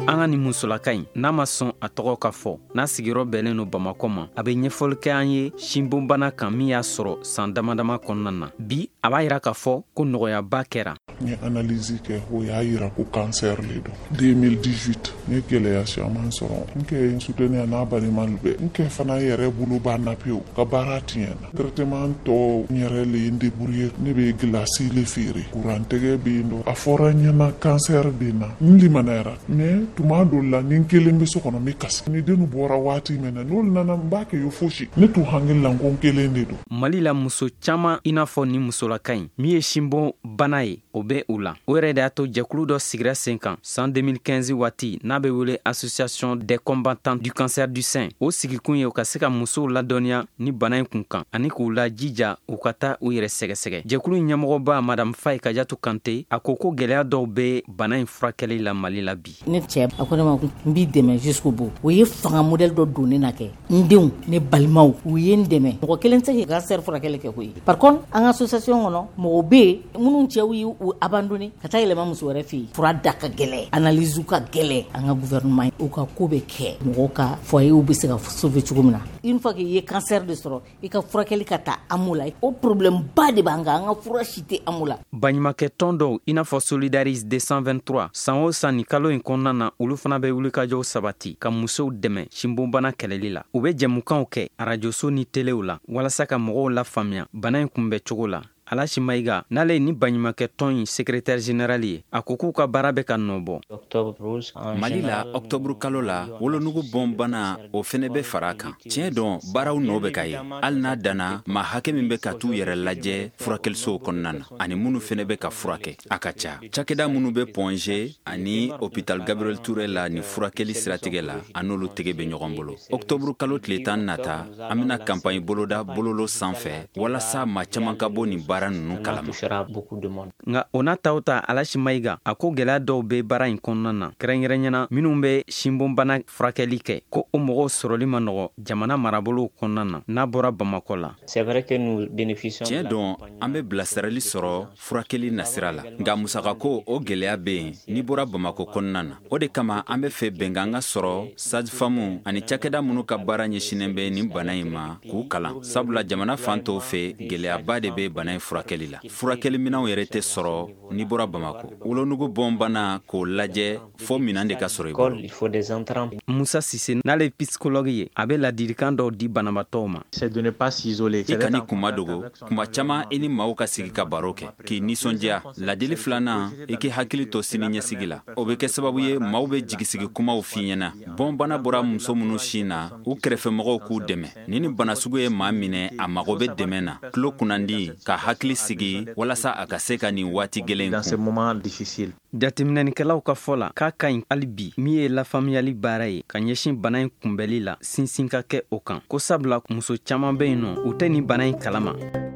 an ka nin musolaka ɲi n'a ma sɔn a tɔgɔ ka fɔ n'a sigiyɔrɔ bɛnnen no Bamako ma a bɛ ɲɛfɔli kɛ an ye sinbonbana kan min y'a sɔrɔ san damadama kɔnɔna na bi a b'a yira k'a fɔ ko nɔgɔyaba kɛra. N ye analyse kɛ o y'a yira ko cancer le don 2018 n ye gɛlɛya caman sɔrɔ n kɛ n soutenir n'a balimalu bɛɛ n kɛ fana yɛrɛ bolo banna pewu ka baara tiɲɛna traitement tɔ n yɛrɛ le ye n débrouiller ne bɛ glace le feere courantɛgɛ bɛ yen nɔ a fɔra n ɲɛna cancer bɛ n na n limanayara mais tuma dɔw la ni n kelen bɛ so kɔnɔ n bɛ kasi ni denw bɔra waati min na n'olu nana n b'a kɛ yo fosi ne t'u hakili la ko n kelen de don. Mali la muso caman i n'a fɔ ni musolaka ɲi min ye sinbon bana ye o bɛ u la o yɛrɛ de y'a to jɛkulu dɔ sigira sen kan san 2015 waati n'a bɛ wele association des combattants du cancer du sein o sigikun ye u ka se ka musow ladɔnniya ni bana in kun kan ani k'u lajija u ka taa u yɛrɛ sɛgɛsɛgɛ. Jɛkulu ɲɛmɔgɔba madame Faye Kajatu Kante a ko ko gɛlɛya dɔw bɛ bana in furakɛli la Mali la bi. Ne cɛ a ko ne ma n b'i dɛmɛ jusqu'au bout o ye fanga modèle dɔ don ne na kɛ n denw ne balimaw u ye n dɛmɛ mɔgɔ kelen tɛ se ka cancer furakɛli kɛ koyi. Par contre an ka association kɔnɔ mɔgɔw bɛ yen minnu cɛw y'u abandonné ka taa yɛlɛma muso wɛrɛ fɛ yen fura da ka gɛlɛ analyse ka gɛlɛ an ka gouvernement u ka ko bɛ kɛ mɔgɔw ka foyer bɛ se ka sauver cogo min na une fois que i ye cancer de sɔrɔ i ka furakɛli ka taa amu la o problème ba de b'an kan an ka fura si tɛ amu la. Baɲumankɛ tɔn dɔw i n'a fɔ Solidaris 223 san o san ni kalo in kɔnɔna na olu fana bɛ wulikajɔw sabati ka musow dɛmɛ sinbonbana kɛlɛli la u bɛ jɛmukanw kɛ arajoso ni telew la walasa ka mɔgɔw lafaamuya bana in kunbɛ cogo la. Alashi Maïga n'ale ye ni baɲumankɛ tɔn secrétaire général ye a ko k'u ka baara bɛ ka nɔ bɔ. Mali la octobre kalo la wolonugu bɔn bana o fɛnɛ bɛ fara kan tiɲɛ dɔn baaraw nɔ bɛ ka ye hali n'a danna ma hakɛ min bɛ ka t'u yɛrɛ lajɛ furakɛlisow kɔnɔna na ani minnu fɛnɛ bɛ ka furakɛ a ka ca cakɛda minnu bɛ Pongé ani hôpital Gabriel Touré la ni furakɛli siratigɛ la a n'olu tɛgɛ bɛ ɲɔgɔn bolo octobre kalo tile 10 nata an bɛna campagne boloda bololo sanfɛ walasa maa caman ka bɔ nin nga ona tauta Alashi Maïga a ko gɛlɛya dɔw bɛ baara in kɔnɔna na kɛrɛnkɛrɛnyana minnu bɛ sinbonbana furakɛli kɛ ko o mɔgɔw sɔrɔli ma nɔgɔ jamana marabolow kɔnɔna na n'a bɔra Bamako la. Tiɲɛ dɔn an bɛ bilasirali sɔrɔ furakɛli nasira la nka musakako o gɛlɛya bɛ yen n'i bɔra Bamako kɔnɔna na o de kama an bɛ fɛ bɛnkan ka sɔrɔ sage-femme ani cakɛda minnu ka baara ɲɛsinnen bɛ nin bana in ma k'u kalan sabula jamana fan tɔw fɛ gɛlɛyaba de bɛ bana in furakɛli la furakɛli minɛnw yɛrɛ tɛ sɔrɔ n'i bɔra Bamako wolonugu bɔn bana k'o lajɛ fo minɛn de ka sɔrɔ i bolo. Musa Sise n'ale ye psychologue ye a bɛ ladilikan dɔw di banabatɔw ma. I kan'i kuma dogo kuma caman i ni maaw ka sigi ka baro kɛ k'i nisɔndiya ladili filanan i k'i hakili to sini ɲɛsigi la o bɛ kɛ sababu ye maaw bɛ jigisigi kumaw f'i ɲɛna bɔn bana bɔra muso minnu sin na u kɛrɛfɛmɔgɔw k'u dɛmɛ ni bana sugu ye maa minɛ a mago bɛ dɛmɛ na tulo kunnandi ka hakili sigi walasa a ka se ka nin waati gɛlɛn kun. Jateminɛnikɛlaw ka fɔ la k'a ka ɲi hali bi min ye lafaamuyali baara ye ka ɲɛsin bana in kunbɛli la sinsin ka kɛ o kan ko sabula muso caman bɛ yen nɔ u tɛ nin bana in kalama.